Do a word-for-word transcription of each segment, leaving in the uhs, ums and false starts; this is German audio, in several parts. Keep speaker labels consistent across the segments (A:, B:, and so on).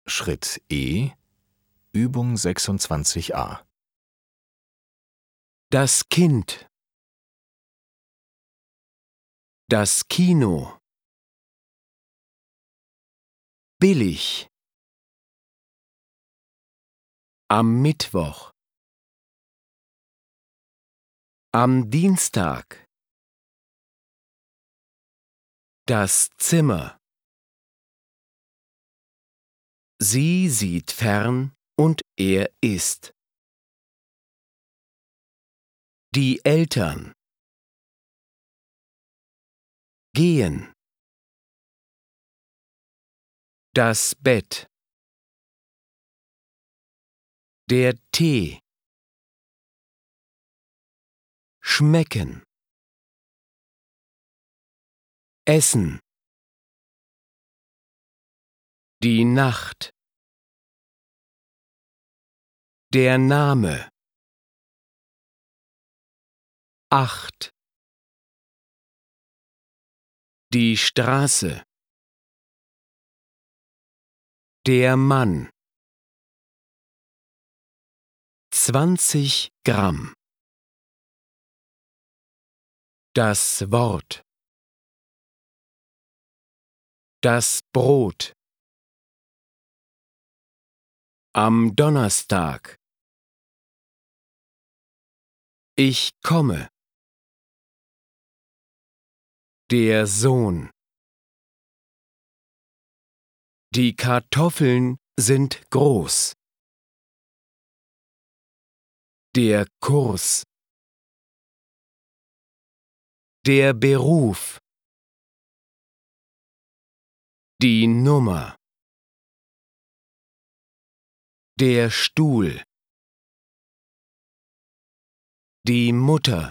A: Schritt E, Übung sechsundzwanzig a.
B: Das Kind. Das Kino. Billig. Am Mittwoch. Am Dienstag. Das Zimmer. Sie sieht fern und er isst. Die Eltern. Gehen. Das Bett. Der Tee. Schmecken. Essen. Die Nacht. Der Name. Acht. Die Straße. Der Mann. Zwanzig Gramm. Das Wort. Das Brot. Am Donnerstag. Ich komme. Der Sohn. Die Kartoffeln sind groß. Der Kurs. Der Beruf. Die Nummer. Der Stuhl. Die Mutter.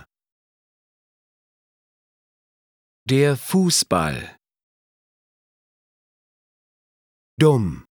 B: Der Fußball. Dumm.